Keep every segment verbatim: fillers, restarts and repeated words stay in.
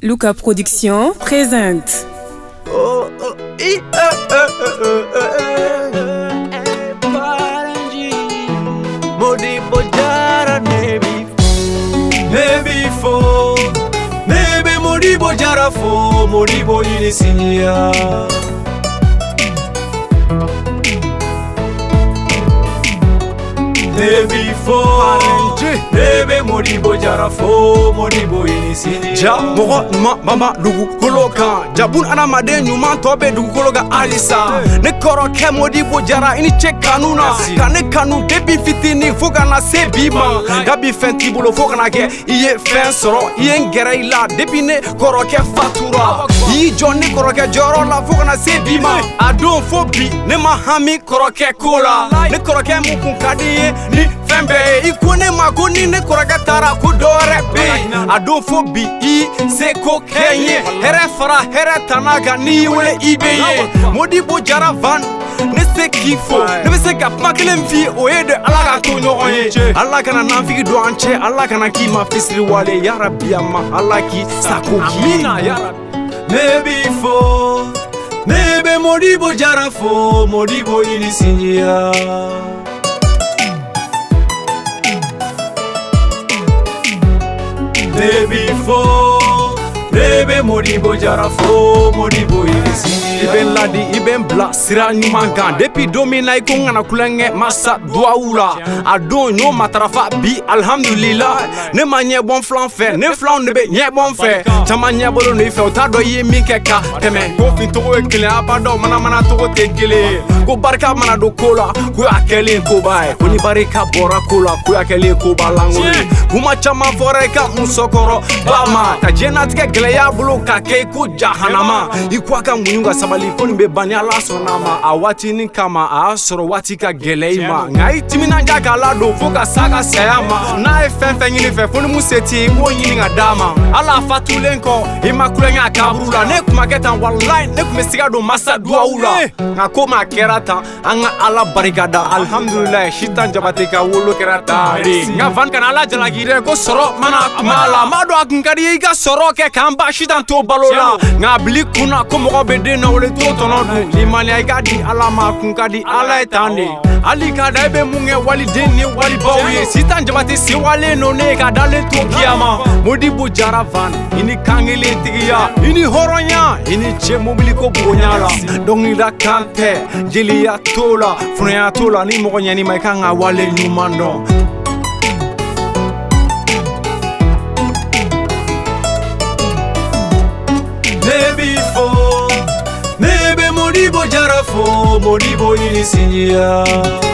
Luca Production présente. Oh, oh, i, eh, eh, eh, eh, eh, Modibo Jara nebi nebi fo nebe Modibo Jara fo Modibo inisinya nebi fo nebe Modibo Jara fo Modibo inisinya ja mogo ma mama dugu koloka jabun ana made nyuma tobe dugu kologa alisa ne koro ke Modibo Jara ini che kanuna kane kanu debi fitini foga na se bima gabi fenti bolo foga na ke iye fen soro iye ngere ila debi ne koro ke fatura yi joni koro ke joro la foga na se bima adon fobi ne mahami koro ke kola ne koro ke mukun kadiye ni fembe ikone magoni ne koro ke tara ku dore be adon fobi i se ko kenye here fara here tanaga ni wele ibeye Modibo Jara van ne se kifo ne be se ka pakelen fi oye de ala ka to nyogon ye ala kana na fiki do anche ala kana ki ma fisri wale ya rabbi amma ala ki sako ki amina ya rabbi nebi fo nebe Modibo Jara fo Modibo inisinya nebi fo nebe Modibo Jara fo Modibo inisinya iben ladi iben bla sira nyuman kan depuis domina iko ngana kulenge masa duaula adon no matarafa bi alhamdulillah ne manye bon flan fe ne flan ne be nye bon fe chama nye bolo ne fe o do yi mi keka teme ko fin to ekele abado mana mana to ko tekele ko barka mana do kola ko akele ko bai ko ni barika bora kola ko akele ko balangoli kuma chama fore ka musokoro bama ka jenat ke gele ya bulu ka ke ko jahanama ikwa ka munyunga sabali ko ni be bani ala sonama awati ni kama a soro wati ka geleima ngai timina njaga la do foka saga sayama na efenfe nyini fe fonu museti ko nyini ngadama ala fatulenko imakulenga kabrula ne kuma ketan wallahi ne kuma siga do masa duaula ngakoma kerata anga ala barigada alhamdulillah shitan jabate ka wolo kerata ngavan kana ala jalagire ko soro mana kumala mado akungari ga soro ke kamba shitan to balola ngabli kuna ko mo be de no le to tono du limani ay gadi ala ma kunkadi ala etande ali kada be munge wali deni wali bawi sitan jabate si wale no ne ka dale to kiyama Modibo Jara van ini kangele tigiya ini horonya ini che mobili ko bonyala dongi da kante jeli ya tola funya tola ni mo nyani mai kanga wale nyumando nebi fo nebe Modibo Jara fo Modibo inisinya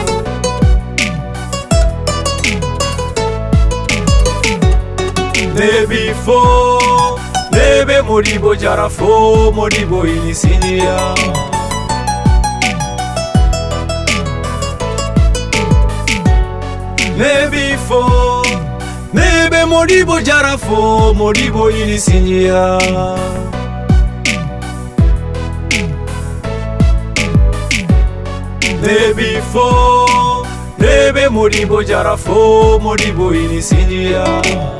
nebi fo nebe Modibo Jara fo Modibo inisinya nebi fo nebe Modibo Jara fo Modibo inisinya nebi fo nebe Modibo Jara fo Modibo inisinya